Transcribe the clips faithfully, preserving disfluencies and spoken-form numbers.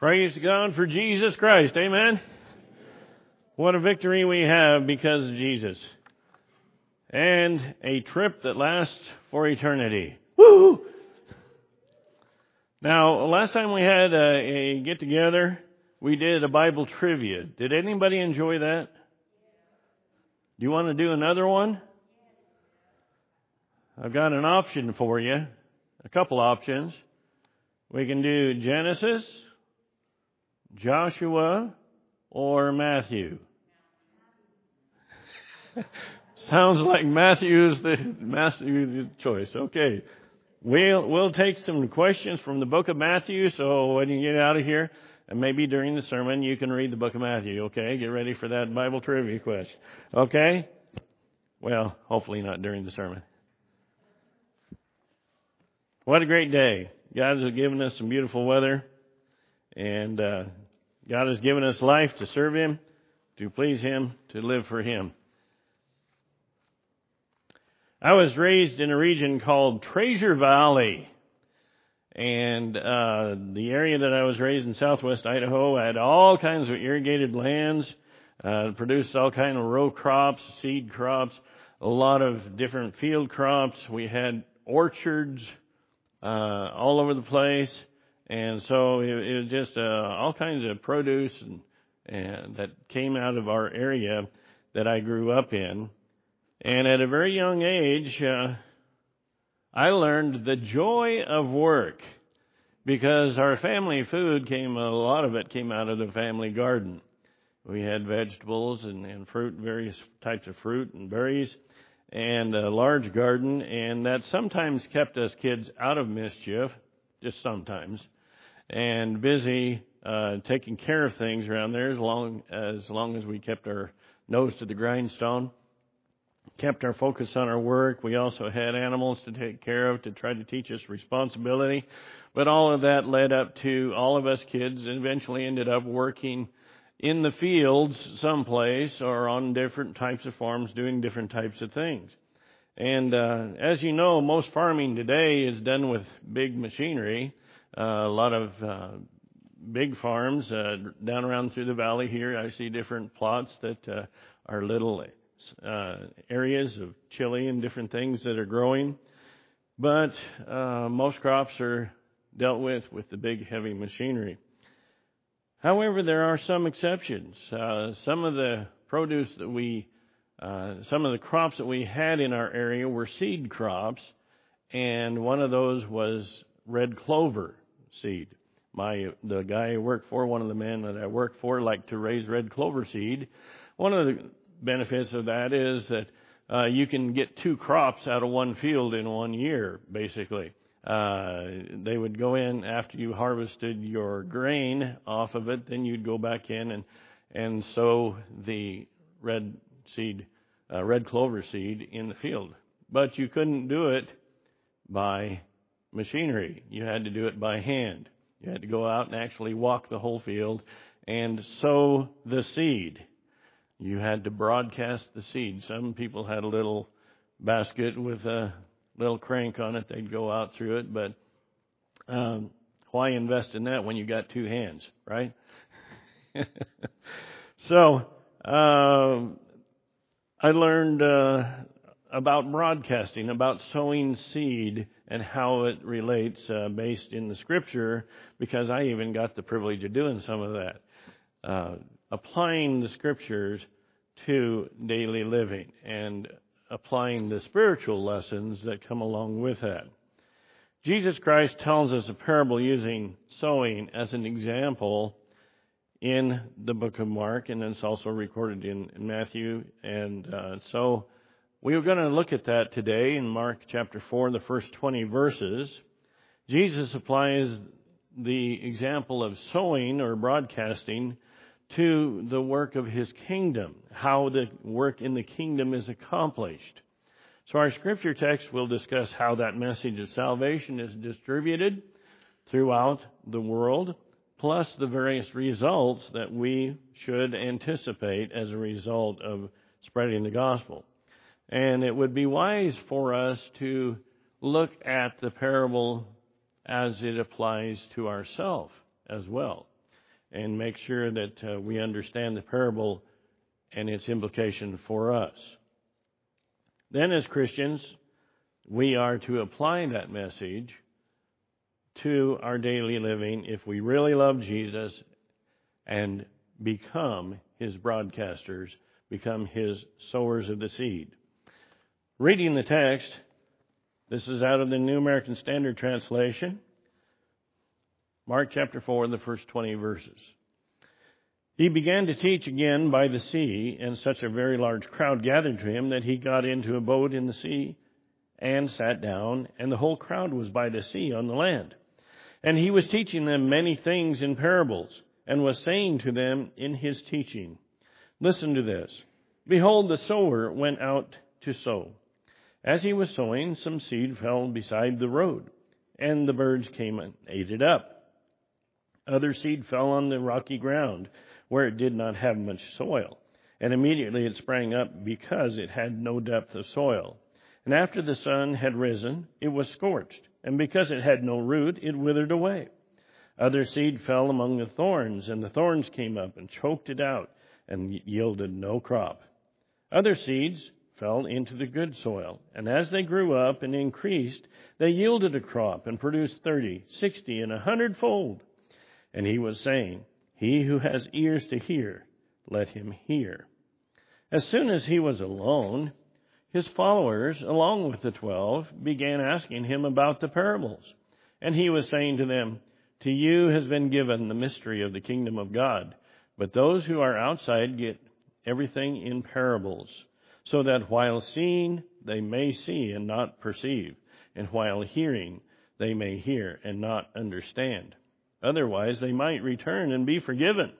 Praise God for Jesus Christ. Amen. What a victory we have because of Jesus. And a trip that lasts for eternity. Woo! Now, last time we had a, a get-together, we did a Bible trivia. Did anybody enjoy that? Do you want to do another one? I've got an option for you. A couple options. We can do Genesis, Joshua, or Matthew. Sounds like Matthew's the Matthew's the choice. Okay. We'll we'll take some questions from the book of Matthew, so when you get out of here, and maybe during the sermon, you can read the book of Matthew, okay? Get ready for that Bible trivia question. Okay? Well, hopefully not during the sermon. What a great day. God has given us some beautiful weather, and uh, God has given us life to serve Him, to please Him, to live for Him. I was raised in a region called Treasure Valley, and uh, the area that I was raised in, southwest Idaho, had all kinds of irrigated lands, uh, produced all kinds of row crops, seed crops, a lot of different field crops. We had orchards uh, all over the place, and so it, it was just uh, all kinds of produce and, and that came out of our area that I grew up in. And at a very young age, uh, I learned the joy of work because our family food came, a lot of it came out of the family garden. We had vegetables and, and fruit, various types of fruit and berries, and a large garden, and that sometimes kept us kids out of mischief, just sometimes, and busy uh, taking care of things around there as long as long as we kept our nose to the grindstone. Kept our focus on our work. We also had animals to take care of to try to teach us responsibility. But all of that led up to all of us kids eventually ended up working in the fields someplace or on different types of farms doing different types of things. And uh, as you know, most farming today is done with big machinery. Uh, a lot of uh, big farms uh, down around through the valley here. I see different plots that uh, are little Uh, areas of chili and different things that are growing. But uh, most crops are dealt with with the big, heavy machinery. However, there are some exceptions. Uh, some of the produce that we, uh, some of the crops that we had in our area were seed crops, and one of those was red clover seed. My the guy I worked for, one of the men that I worked for, liked to raise red clover seed. One of the benefits of that is that uh, you can get two crops out of one field in one year, basically. Uh, they would go in after you harvested your grain off of it, then you'd go back in and, and sow the red seed, uh, red clover seed in the field. But you couldn't do it by machinery. You had to do it by hand. You had to go out and actually walk the whole field and sow the seed. You had to broadcast the seed. Some people had a little basket with a little crank on it. They'd go out through it, but um, why invest in that when you got two hands, right? so uh, I learned uh, about broadcasting, about sowing seed and how it relates uh, based in the Scripture, because I even got the privilege of doing some of that. Uh, applying the Scriptures to daily living and applying the spiritual lessons that come along with that. Jesus Christ tells us a parable using sowing as an example in the book of Mark, and it's also recorded in, in Matthew. And uh, so we are going to look at that today in Mark chapter four, the first twenty verses. Jesus applies the example of sowing or broadcasting to the work of His kingdom, how the work in the kingdom is accomplished. So our scripture text will discuss how that message of salvation is distributed throughout the world, plus the various results that we should anticipate as a result of spreading the gospel. And it would be wise for us to look at the parable as it applies to ourselves as well. and make sure that uh, we understand the parable and its implication for us. Then as Christians, we are to apply that message to our daily living if we really love Jesus and become His broadcasters, become His sowers of the seed. Reading the text, this is out of the New American Standard Translation, Mark chapter four, the first twenty verses. He began to teach again by the sea, and such a very large crowd gathered to him that he got into a boat in the sea and sat down, and the whole crowd was by the sea on the land. And he was teaching them many things in parables, and was saying to them in his teaching, "Listen to this. Behold, the sower went out to sow. As he was sowing, some seed fell beside the road, and the birds came and ate it up. Other seed fell on the rocky ground, where it did not have much soil, and immediately it sprang up because it had no depth of soil. And after the sun had risen, it was scorched, and because it had no root, it withered away. Other seed fell among the thorns, and the thorns came up and choked it out, and yielded no crop. Other seeds fell into the good soil, and as they grew up and increased, they yielded a crop and produced thirty, sixty, and a hundredfold." And he was saying, "He who has ears to hear, let him hear." As soon as he was alone, his followers, along with the twelve, began asking him about the parables. And he was saying to them, "To you has been given the mystery of the kingdom of God, but those who are outside get everything in parables, so that while seeing they may see and not perceive, and while hearing they may hear and not understand. Otherwise they might return and be forgiven."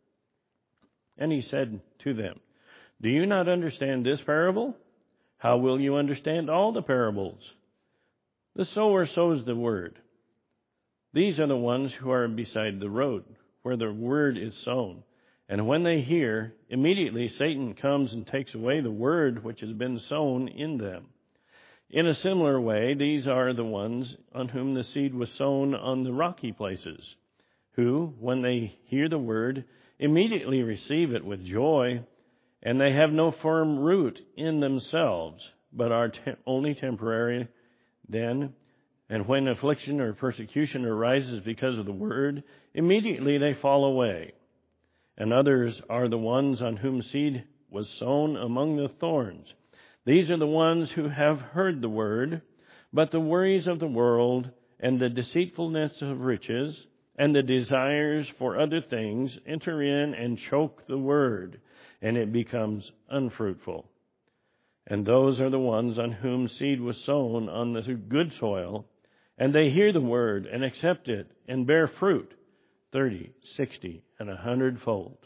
And he said to them, "Do you not understand this parable? How will you understand all the parables? The sower sows the word. These are the ones who are beside the road, where the word is sown. And when they hear, immediately Satan comes and takes away the word which has been sown in them. In a similar way, these are the ones on whom the seed was sown on the rocky places, who, when they hear the word, immediately receive it with joy, and they have no firm root in themselves, but are te- only temporary then. And when affliction or persecution arises because of the word, immediately they fall away. And others are the ones on whom seed was sown among the thorns. These are the ones who have heard the word, but the worries of the world and the deceitfulness of riches and the desires for other things enter in and choke the word, and it becomes unfruitful. And those are the ones on whom seed was sown on the good soil, and they hear the word and accept it and bear fruit, thirty, sixty, and a hundredfold."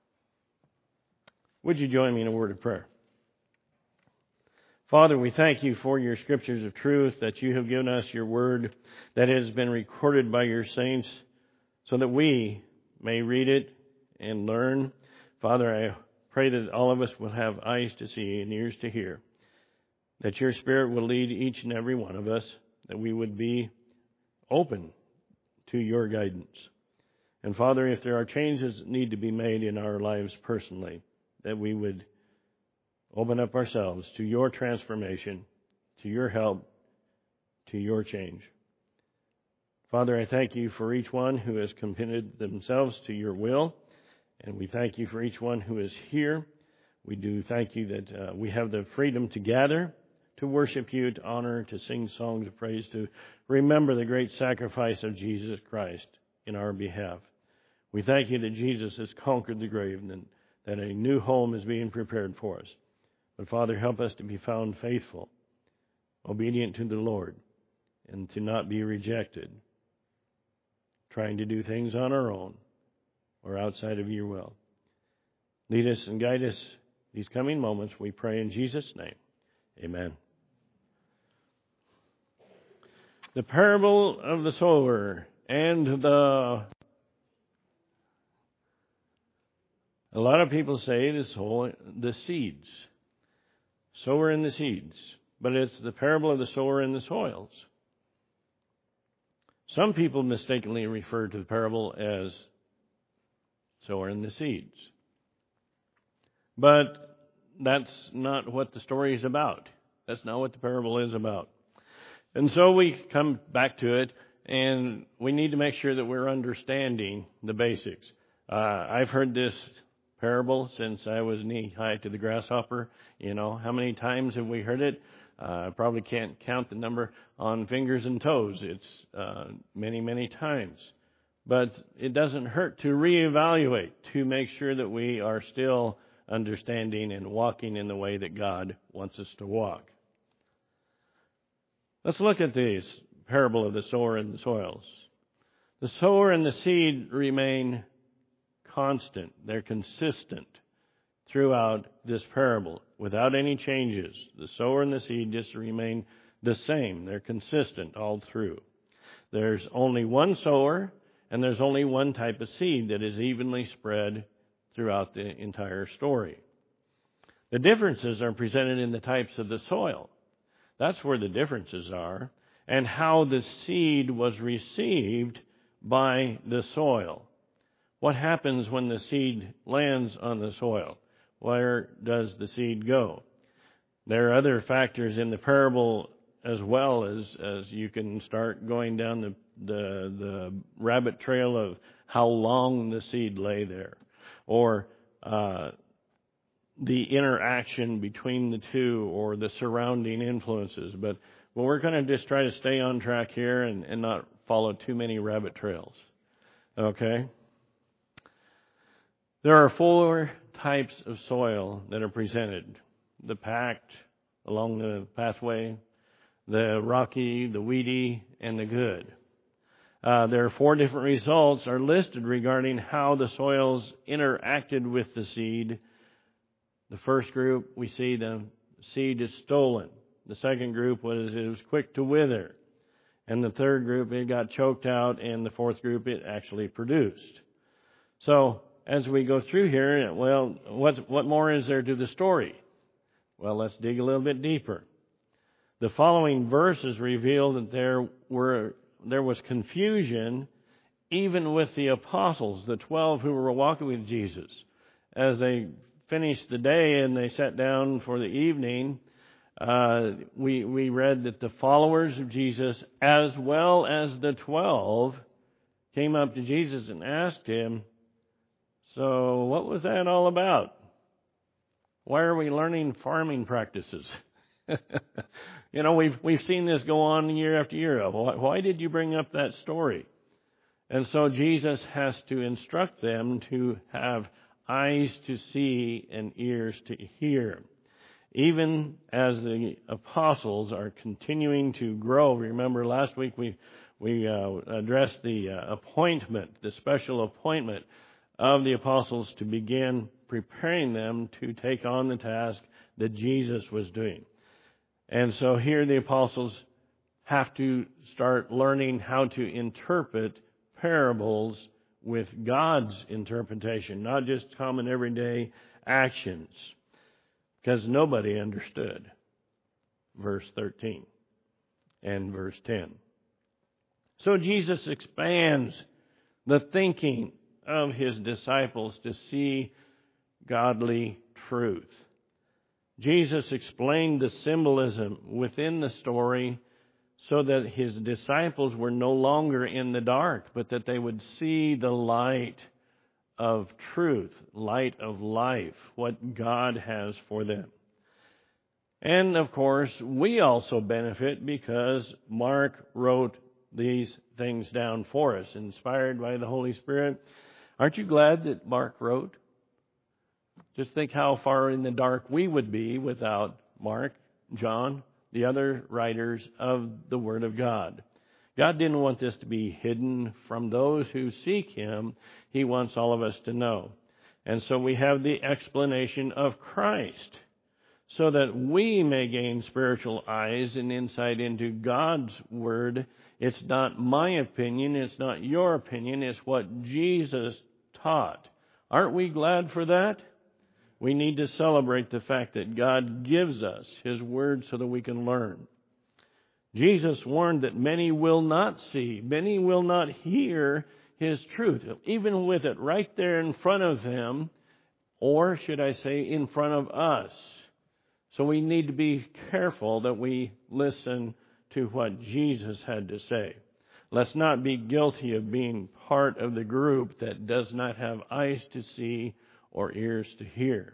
Would you join me in a word of prayer? Father, we thank you for your scriptures of truth, that you have given us your word that has been recorded by your saints so that we may read it and learn. Father, I pray that all of us will have eyes to see and ears to hear, that your Spirit will lead each and every one of us, that we would be open to your guidance. And Father, if there are changes that need to be made in our lives personally, that we would open up ourselves to your transformation, to your help, to your change. Father, I thank you for each one who has committed themselves to your will, and we thank you for each one who is here. We do thank you that uh, we have the freedom to gather, to worship you, to honor, to sing songs of praise, to remember the great sacrifice of Jesus Christ in our behalf. We thank you that Jesus has conquered the grave and that a new home is being prepared for us. But Father, help us to be found faithful, obedient to the Lord, and to not be rejected, trying to do things on our own or outside of your will. Lead us and guide us these coming moments, we pray in Jesus' name. Amen. The parable of the sower and the... A lot of people say the soul, the seeds. Sower and the seeds. But it's the parable of the sower and the soils. Some people mistakenly refer to the parable as sower and the seeds. But that's not what the story is about. That's not what the parable is about. And so we come back to it, and we need to make sure that we're understanding the basics. Uh, I've heard this parable since I was knee-high to the grasshopper. You know, how many times have we heard it? Uh, I probably can't count the number on fingers and toes. It's uh, many, many times. But it doesn't hurt to reevaluate, to make sure that we are still understanding and walking in the way that God wants us to walk. Let's look at this parable of the sower and the soils. The sower and the seed remain constant. They're consistent throughout this parable without any changes. The sower and the seed just remain the same. They're consistent all through. There's only one sower, and there's only one type of seed that is evenly spread throughout the entire story. The differences are presented in the types of the soil. That's where the differences are, and how the seed was received by the soil. What happens when the seed lands on the soil? Where does the seed go? There are other factors in the parable as well as, as you can start going down the, the, the rabbit trail of how long the seed lay there, or uh, the interaction between the two, or the surrounding influences. But well, we're going to just try to stay on track here and, and not follow too many rabbit trails. Okay? There are four types of soil that are presented. The packed along the pathway, the rocky, the weedy, and the good. Uh, there are four different results are listed regarding how the soils interacted with the seed. The first group, we see the seed is stolen. The second group was it was quick to wither. And the third group, it got choked out. And the fourth group, it actually produced. So as we go through here, well, what's, what more is there to the story? Well, let's dig a little bit deeper. The following verses reveal that there were there was confusion even with the apostles, the twelve who were walking with Jesus. As they finished the day and they sat down for the evening, uh, we, we read that the followers of Jesus, as well as the twelve, came up to Jesus and asked him, so what was that all about? Why are we learning farming practices? You know, we've we've seen this go on year after year. Why, why did you bring up that story? And so Jesus has to instruct them to have eyes to see and ears to hear. Even as the apostles are continuing to grow. Remember last week we we uh, addressed the uh, appointment, the special appointment of the apostles to begin preparing them to take on the task that Jesus was doing. And so here the apostles have to start learning how to interpret parables with God's interpretation, not just common everyday actions, because nobody understood verse thirteen and verse ten. So Jesus expands the thinking of his disciples to see godly truth. Jesus explained the symbolism within the story so that his disciples were no longer in the dark, but that they would see the light of truth, light of life, what God has for them. And, of course, we also benefit because Mark wrote these things down for us, inspired by the Holy Spirit. Aren't you glad that Mark wrote? Just think how far in the dark we would be without Mark, John, the other writers of the Word of God. God didn't want this to be hidden from those who seek Him. He wants all of us to know. And so we have the explanation of Christ so that we may gain spiritual eyes and insight into God's Word. It's not my opinion. It's not your opinion. It's what Jesus taught. Aren't we glad for that? We need to celebrate the fact that God gives us His Word so that we can learn. Jesus warned that many will not see, many will not hear His truth, even with it right there in front of them, or should I say in front of us. So we need to be careful that we listen to what Jesus had to say. Let's not be guilty of being part of the group that does not have eyes to see or ears to hear.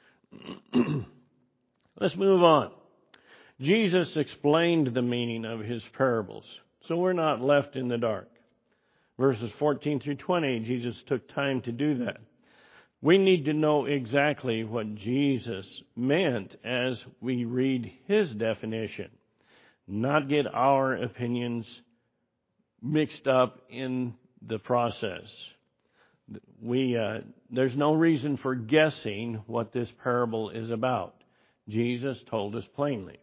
Let's move on. Jesus explained the meaning of his parables, so we're not left in the dark. Verses fourteen through twenty, Jesus took time to do that. We need to know exactly what Jesus meant as we read his definition, not get our opinions mixed up in the process. We uh, there's no reason for guessing what this parable is about. Jesus told us plainly.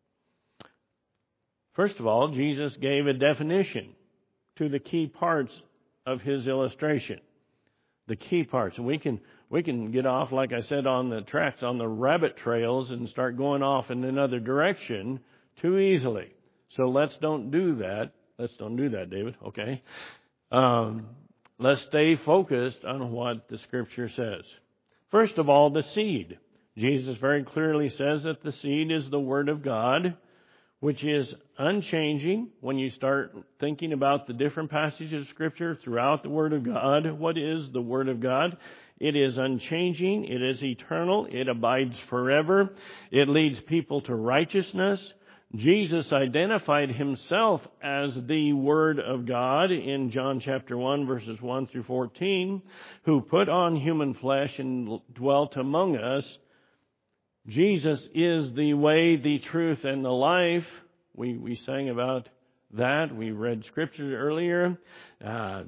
First of all, Jesus gave a definition to the key parts of his illustration. The key parts. And we can we can get off, like I said, on the tracks, on the rabbit trails and start going off in another direction too easily. So let's don't do that. Let's don't do that, David. Okay. Um, let's stay focused on what the Scripture says. First of all, the seed. Jesus very clearly says that the seed is the Word of God, which is unchanging. When you start thinking about the different passages of Scripture throughout the Word of God, what is the Word of God? It is unchanging. It is eternal. It abides forever. It leads people to righteousness. Jesus identified himself as the Word of God in John chapter one, verses one through fourteen, who put on human flesh and dwelt among us. Jesus is the way, the truth, and the life. We we sang about that. We read Scripture earlier. Uh,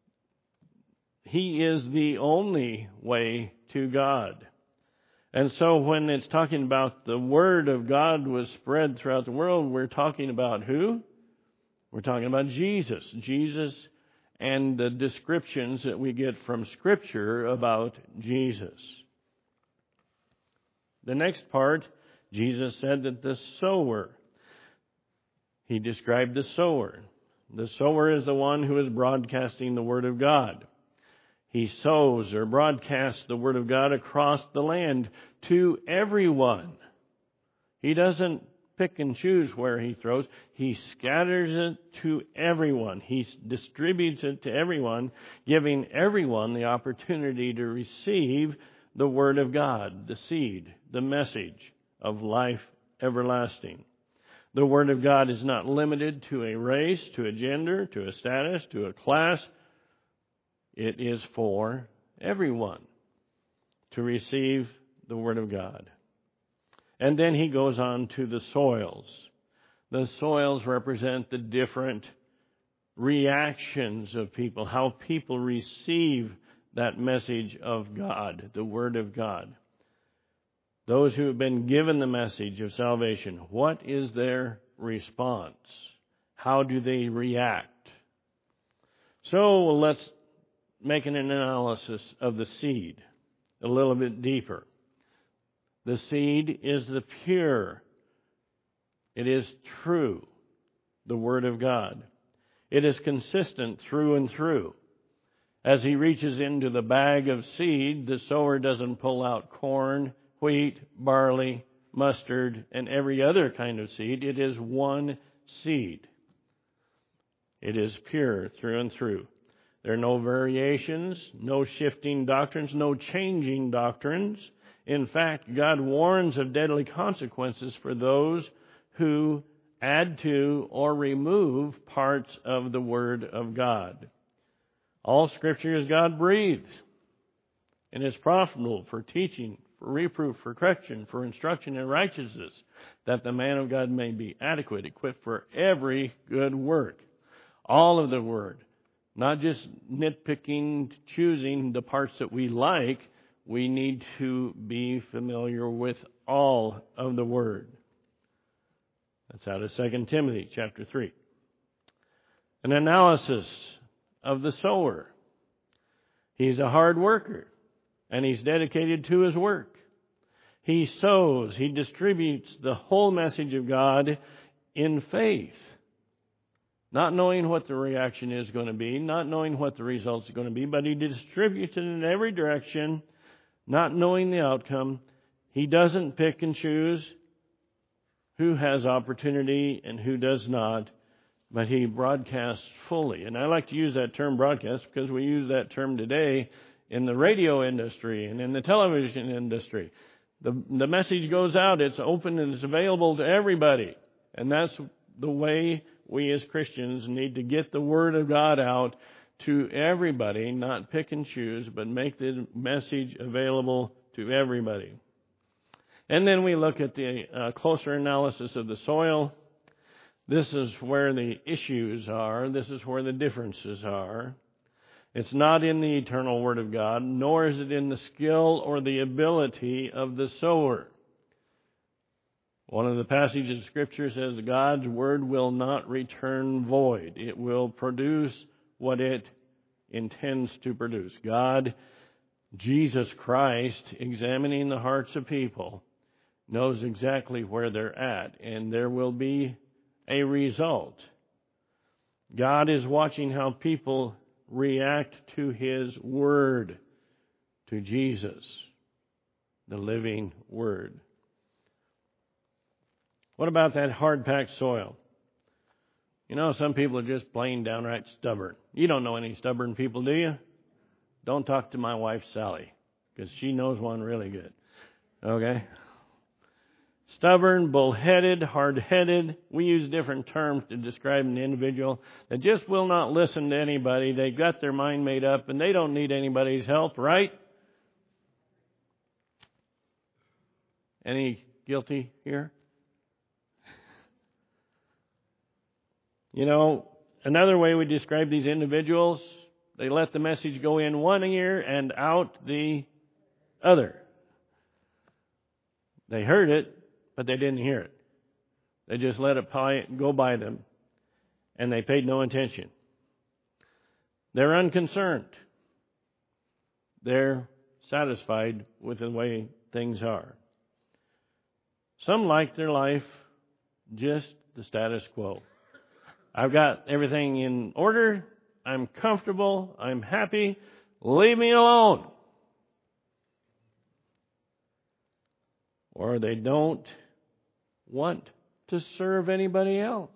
he is the only way to God. And so when it's talking about the Word of God was spread throughout the world, we're talking about who? We're talking about Jesus. Jesus and the descriptions that we get from Scripture about Jesus. The next part, Jesus said that the sower, he described the sower. The sower is the one who is broadcasting the Word of God. He sows or broadcasts the Word of God across the land to everyone. He doesn't pick and choose where he throws. He scatters it to everyone. He distributes it to everyone, giving everyone the opportunity to receive the Word of God, the seed, the message of life everlasting. The Word of God is not limited to a race, to a gender, to a status, to a class. It is for everyone to receive the Word of God. And then he goes on to the soils. The soils represent the different reactions of people, how people receive that message of God, the Word of God. Those who have been given the message of salvation, what is their response? How do they react? So let's make an analysis of the seed a little bit deeper. The seed is the pure. It is true, the Word of God. It is consistent through and through. As he reaches into the bag of seed, the sower doesn't pull out corn, wheat, barley, mustard, and every other kind of seed. It is one seed. It is pure through and through. There are no variations, no shifting doctrines, no changing doctrines. In fact, God warns of deadly consequences for those who add to or remove parts of the Word of God. All Scripture is God-breathed and is profitable for teaching, for reproof, for correction, for instruction in righteousness, that the man of God may be adequate, equipped for every good work. All of the Word. Not just nitpicking, choosing the parts that we like. We need to be familiar with all of the Word. That's out of Second Timothy chapter three. An analysis of the sower. He's a hard worker, and he's dedicated to his work. He sows, he distributes the whole message of God in faith. not knowing what the reaction is going to be, not knowing what the results are going to be, but he distributes it in every direction, not knowing the outcome. He doesn't pick and choose who has opportunity and who does not, but he broadcasts fully. And I like to use that term broadcast because we use that term today in the radio industry and in the television industry. The, the message goes out, it's open and it's available to everybody. And that's the way we as Christians need to get the Word of God out to everybody, not pick and choose, but make the message available to everybody. And then we look at the uh, closer analysis of the soil. This is where the issues are. This is where the differences are. It's not in the eternal Word of God, nor is it in the skill or the ability of the sower. One of the passages of Scripture says God's Word will not return void. It will produce what it intends to produce. God, Jesus Christ, examining the hearts of people, knows exactly where they're at, and there will be a result. God is watching how people react to His Word, to Jesus, the living Word. What about that hard-packed soil? You know, some people are just plain downright stubborn. You don't know any stubborn people, do you? Don't talk to my wife, Sally, because she knows one really good. Okay? Stubborn, bullheaded, hard-headed. We use different terms to describe an individual that just will not listen to anybody. They've got their mind made up and they don't need anybody's help, right? Any guilty here? You know, another way we describe these individuals, they let the message go in one ear and out the other. They heard it, but they didn't hear it. They just let it go by them, and they paid no attention. They're unconcerned. They're satisfied with the way things are. Some like their life just the status quo. I've got everything in order. I'm comfortable. I'm happy. Leave me alone. Or they don't want to serve anybody else.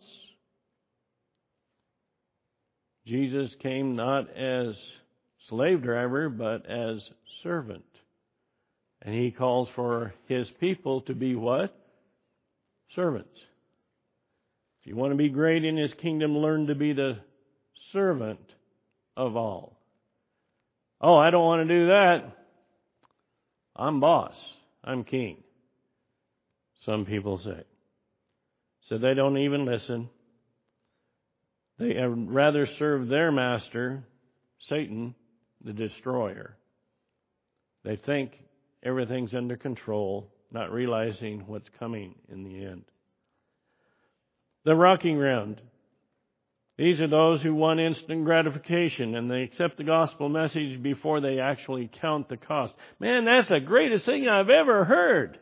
Jesus came not as slave driver, but as servant. And He calls for His people to be what? Servants. If you want to be great in His kingdom, learn to be the servant of all. Oh, I don't want to do that. I'm boss. I'm king. Some people say. So they don't even listen. They rather serve their master, Satan, the destroyer. They think everything's under control, not realizing what's coming in the end. The rocking ground. These are those who want instant gratification, and they accept the gospel message before they actually count the cost. Man, that's the greatest thing I've ever heard.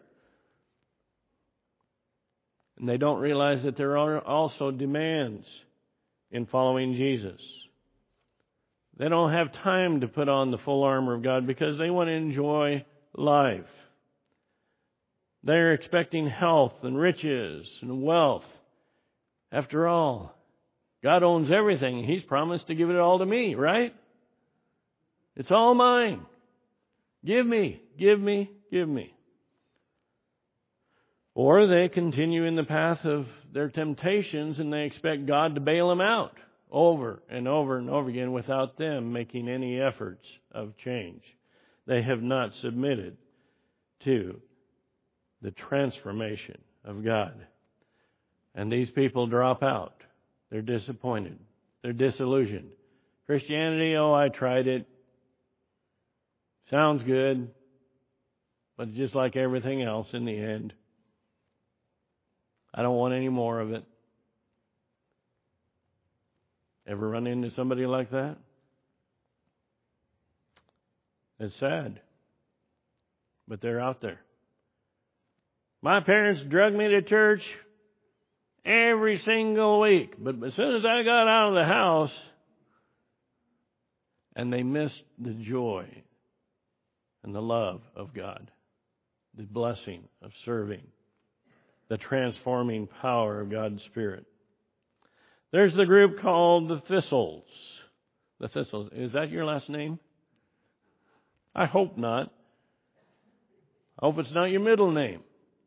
And they don't realize that there are also demands in following Jesus. They don't have time to put on the full armor of God because they want to enjoy life. They're expecting health and riches and wealth. After all, God owns everything. He's promised to give it all to me, right? It's all mine. Give me, give me, give me. Or they continue in the path of their temptations and they expect God to bail them out over and over and over again without them making any efforts of change. They have not submitted to the transformation of God. And these people drop out. They're disappointed. They're disillusioned. Christianity, oh, I tried it. Sounds good. But just like everything else in the end, I don't want any more of it. Ever run into somebody like that? It's sad. But they're out there. My parents drug me to church, every single week. But as soon as I got out of the house, and they missed the joy and the love of God, the blessing of serving, the transforming power of God's Spirit. There's the group called the Thistles. The Thistles. Is that your last name? I hope not. I hope it's not your middle name.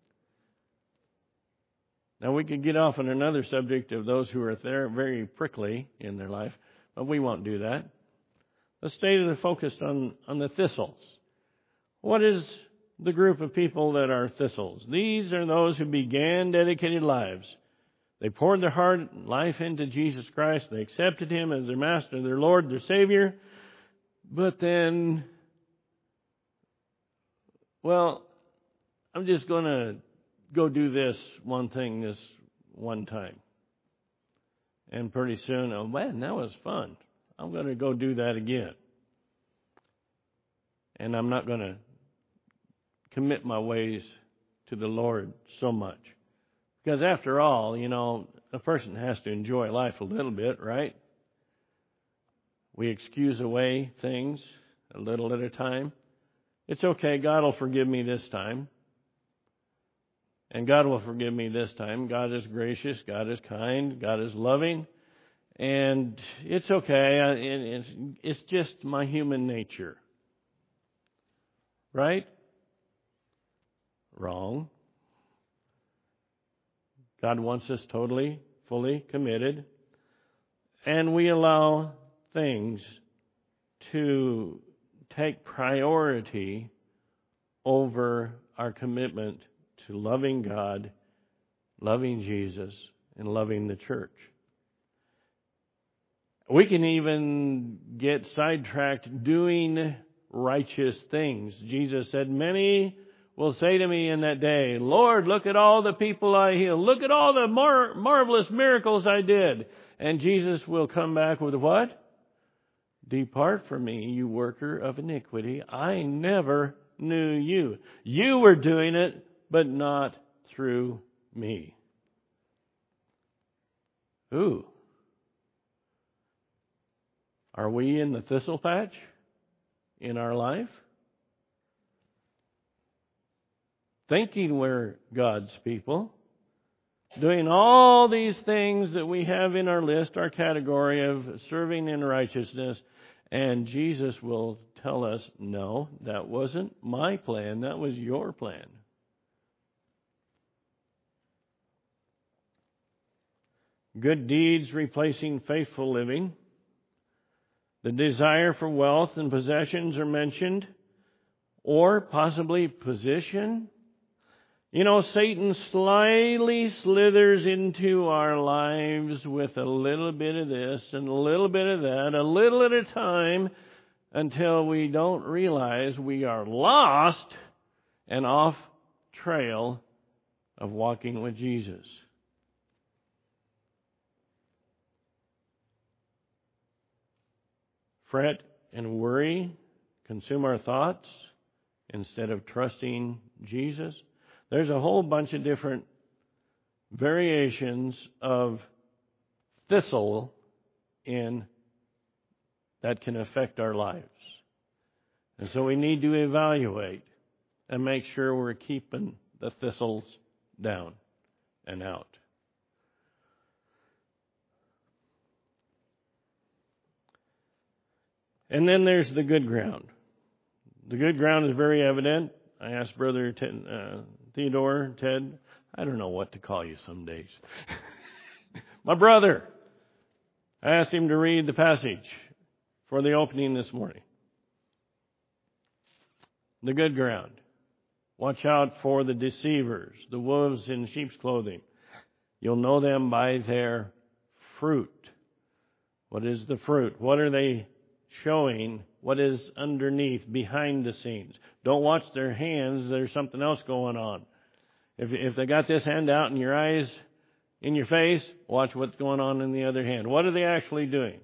Now, we could get off on another subject of those who are there very prickly in their life, but we won't do that. Let's stay to the focus on, on the thistles. What is the group of people that are thistles? These are those who began dedicated lives. They poured their heart and life into Jesus Christ. They accepted Him as their Master, their Lord, their Savior. But then, well, I'm just going to go do this one thing this one time. And pretty soon, oh man, that was fun. I'm going to go do that again. And I'm not going to commit my ways to the Lord so much. Because after all, you know, a person has to enjoy life a little bit, right? We excuse away things a little at a time. It's okay, God will forgive me this time. And God will forgive me this time. God is gracious. God is kind. God is loving. And it's okay. It's just my human nature. Right? Wrong. God wants us totally, fully committed. And we allow things to take priority over our commitment to loving God, loving Jesus, and loving the church. We can even get sidetracked doing righteous things. Jesus said, many will say to me in that day, Lord, look at all the people I healed. Look at all the mar- marvelous miracles I did. And Jesus will come back with what? Depart from me, you worker of iniquity. I never knew you. You were doing it, but not through me. Ooh. Are we in the thistle patch in our life? Thinking we're God's people, doing all these things that we have in our list, our category of serving in righteousness, and Jesus will tell us, no, that wasn't my plan, that was your plan. Good deeds replacing faithful living. The desire for wealth and possessions are mentioned, or possibly position. You know, Satan slyly slithers into our lives with a little bit of this and a little bit of that, a little at a time, until we don't realize we are lost and off trail of walking with Jesus. Fret and worry consume our thoughts instead of trusting Jesus. There's a whole bunch of different variations of thistle in that can affect our lives. And so we need to evaluate and make sure we're keeping the thistles down and out. And then there's the good ground. The good ground is very evident. I asked Brother Ted, uh, Theodore, Ted, I don't know what to call you some days. My brother. I asked him to read the passage for the opening this morning. The good ground. Watch out for the deceivers, the wolves in sheep's clothing. You'll know them by their fruit. What is the fruit? What are they showing? What is underneath, behind the scenes? Don't watch their hands. There's something else going on. If if they got this hand out in your eyes, in your face, watch what's going on in the other hand. What are they actually doing?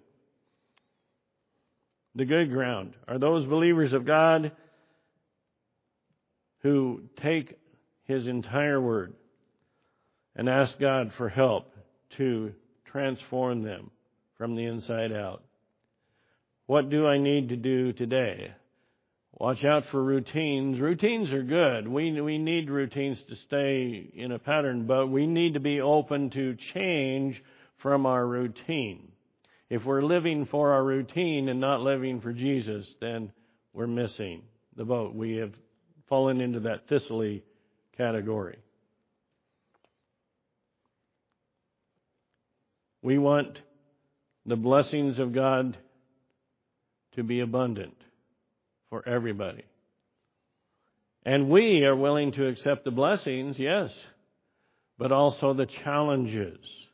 The good ground are those believers of God who take His entire word and ask God for help to transform them from the inside out. What do I need to do today? Watch out for routines. Routines are good. We we need routines to stay in a pattern, but we need to be open to change from our routine. If we're living for our routine and not living for Jesus, then we're missing the boat. We have fallen into that thistly category. We want the blessings of God to be abundant for everybody. And we are willing to accept the blessings, yes, but also the challenges,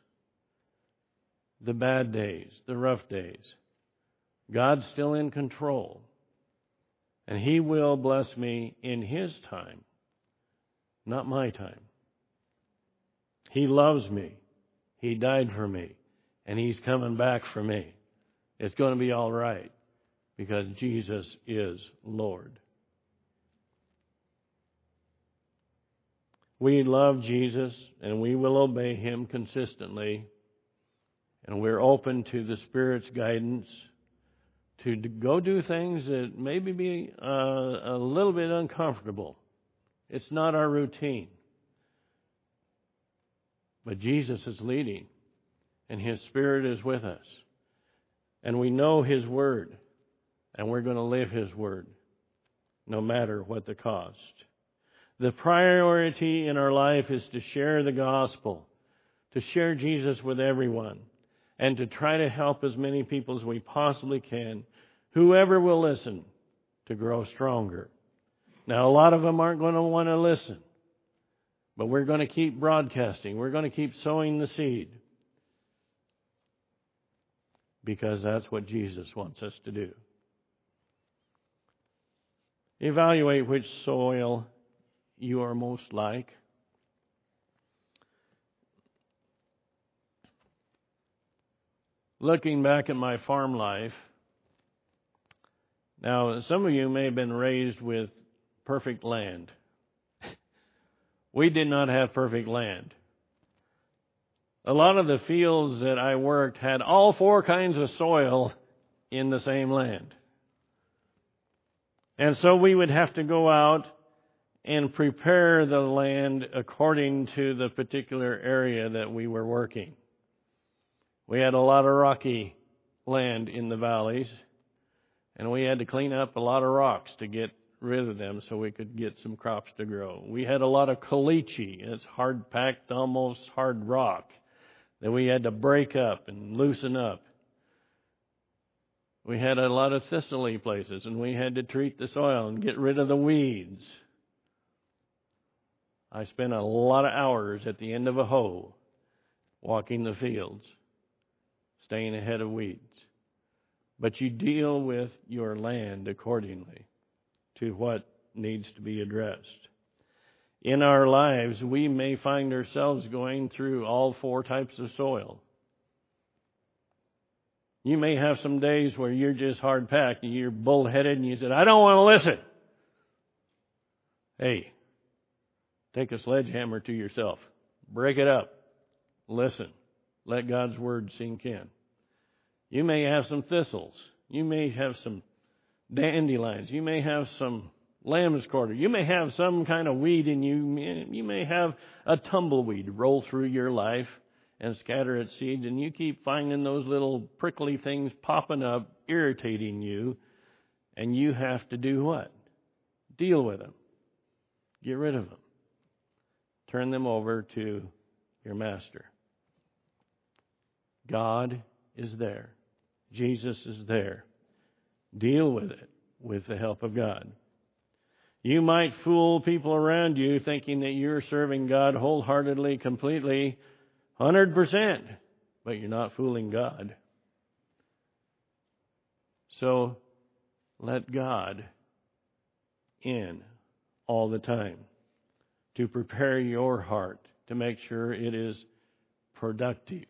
the bad days, the rough days. God's still in control. And He will bless me in His time, not my time. He loves me. He died for me. And He's coming back for me. It's going to be all right because Jesus is Lord. We love Jesus and we will obey Him consistently. And we're open to the Spirit's guidance to go do things that maybe be uh, a little bit uncomfortable. It's not our routine. But Jesus is leading, and His Spirit is with us. And we know His Word, and we're going to live His Word, no matter what the cost. The priority in our life is to share the gospel, to share Jesus with everyone, and to try to help as many people as we possibly can, whoever will listen, to grow stronger. Now, a lot of them aren't going to want to listen, but we're going to keep broadcasting. We're going to keep sowing the seed because that's what Jesus wants us to do. Evaluate which soil you are most like. Looking back at my farm life, now some of you may have been raised with perfect land. We did not have perfect land. A lot of the fields that I worked had all four kinds of soil in the same land. And so we would have to go out and prepare the land according to the particular area that we were working. We had a lot of rocky land in the valleys, and we had to clean up a lot of rocks to get rid of them so we could get some crops to grow. We had a lot of caliche. It's hard-packed, almost hard rock that we had to break up and loosen up. We had a lot of thistly places, and we had to treat the soil and get rid of the weeds. I spent a lot of hours at the end of a hoe walking the fields, staying ahead of weeds. But you deal with your land accordingly to what needs to be addressed. In our lives, we may find ourselves going through all four types of soil. You may have some days where you're just hard-packed and you're bullheaded and you said, I don't want to listen. Hey, take a sledgehammer to yourself. Break it up. Listen. Let God's Word sink in. You may have some thistles. You may have some dandelions. You may have some lamb's quarter. You may have some kind of weed in you. You may have a tumbleweed roll through your life and scatter its seeds, and you keep finding those little prickly things popping up, irritating you, and you have to do what? Deal with them. Get rid of them. Turn them over to your master. God is there. Jesus is there. Deal with it with the help of God. You might fool people around you thinking that you're serving God wholeheartedly, completely, one hundred percent, but you're not fooling God. So let God in all the time to prepare your heart to make sure it is productive.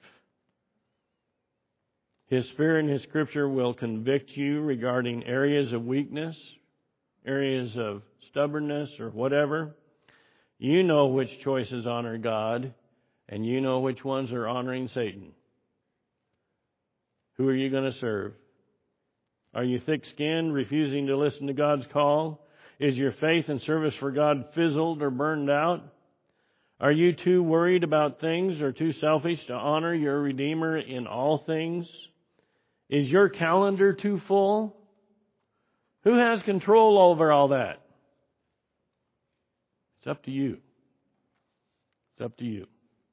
His Spirit and His Scripture will convict you regarding areas of weakness, areas of stubbornness, or whatever. You know which choices honor God, and you know which ones are honoring Satan. Who are you going to serve? Are you thick-skinned, refusing to listen to God's call? Is your faith and service for God fizzled or burned out? Are you too worried about things or too selfish to honor your Redeemer in all things? Is your calendar too full? Who has control over all that? It's up to you. It's up to you.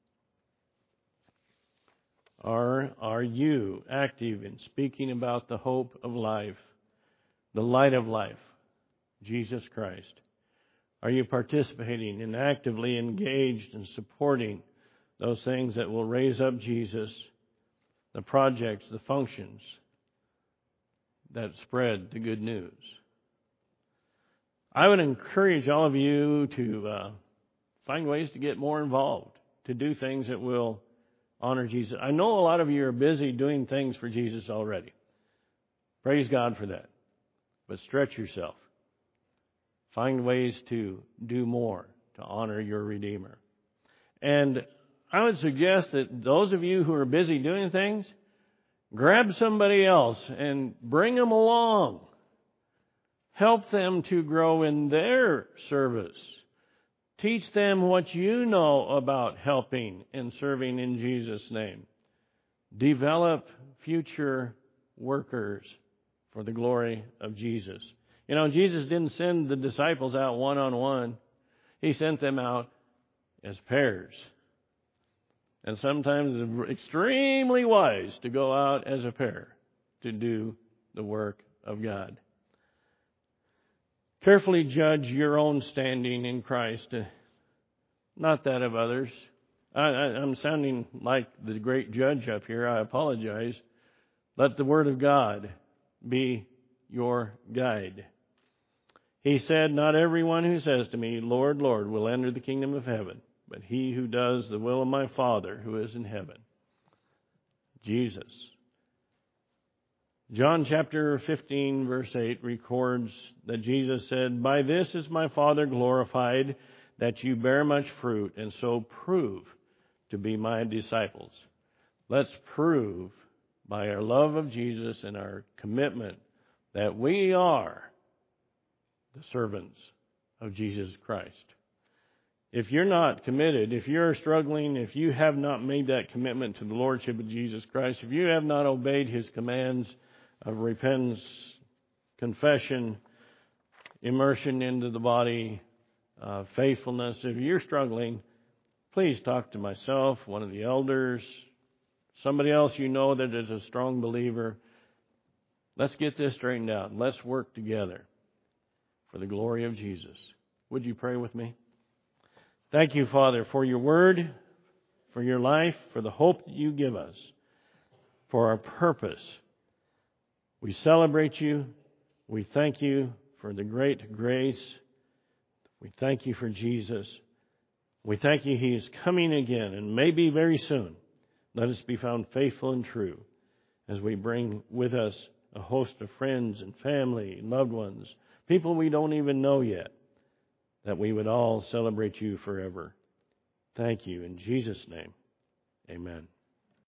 Are, are you active in speaking about the hope of life, the light of life, Jesus Christ? Are you participating and actively engaged in supporting those things that will raise up Jesus, the projects, the functions that spread the good news? I would encourage all of you to uh, find ways to get more involved, to do things that will honor Jesus. I know a lot of you are busy doing things for Jesus already. Praise God for that. But stretch yourself. Find ways to do more to honor your Redeemer. And I would suggest that those of you who are busy doing things, grab somebody else and bring them along. Help them to grow in their service. Teach them what you know about helping and serving in Jesus' name. Develop future workers for the glory of Jesus. You know, Jesus didn't send the disciples out one-on-one. He sent them out as pairs. And sometimes it's extremely wise to go out as a pair to do the work of God. Carefully judge your own standing in Christ, not that of others. I, I, I'm sounding like the great judge up here. I apologize. Let the Word of God be your guide. He said, "Not everyone who says to me, 'Lord, Lord,' will enter the kingdom of heaven, but he who does the will of my Father who is in heaven." Jesus. John chapter fifteen, verse eight records that Jesus said, "By this is my Father glorified, that you bear much fruit, and so prove to be my disciples." Let's prove by our love of Jesus and our commitment that we are the servants of Jesus Christ. If you're not committed, if you're struggling, if you have not made that commitment to the Lordship of Jesus Christ, if you have not obeyed His commands of repentance, confession, immersion into the body, uh, faithfulness, if you're struggling, please talk to myself, one of the elders, somebody else you know that is a strong believer. Let's get this straightened out. Let's work together for the glory of Jesus. Would you pray with me? Thank you, Father, for your word, for your life, for the hope that you give us, for our purpose. We celebrate you. We thank you for the great grace. We thank you for Jesus. We thank you He is coming again, and maybe very soon. Let us be found faithful and true as we bring with us a host of friends and family, loved ones, people we don't even know yet, that we would all celebrate you forever. Thank you. In Jesus' name, amen.